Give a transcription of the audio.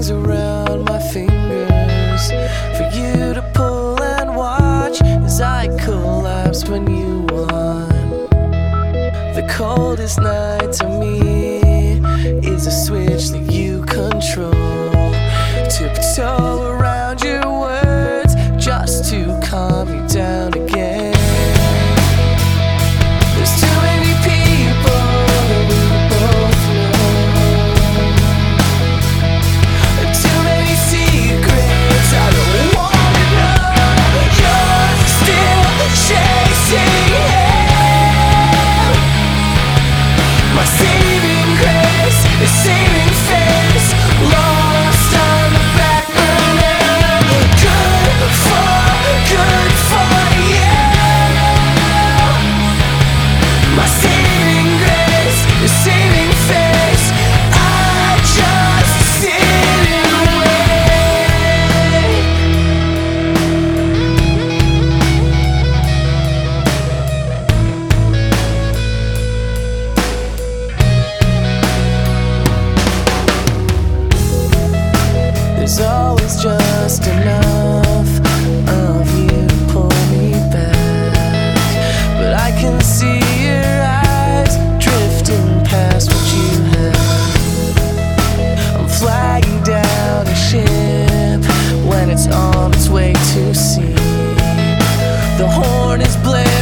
fingers around my fingers for you to pull and watch as I collapse when you won. The coldest night to me is a switch that you control. Tiptoe around your words just to calm you down again. There's too many people that we both know, too many secrets I don't wanna know. You're still chasing him. My saving grace is saving face, lost on the back burner. Good for you. My saving grace is saving face. I just sit and wait. There's always just enough of you to pull me back, but I can see your eyes drifting past what you have. I'm flagging down a ship when it's on its way to sea. The horn is blaring.